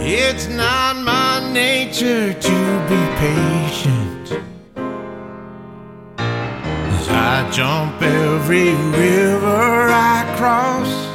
It's not my nature to be patient, 'cause I jump every river I cross.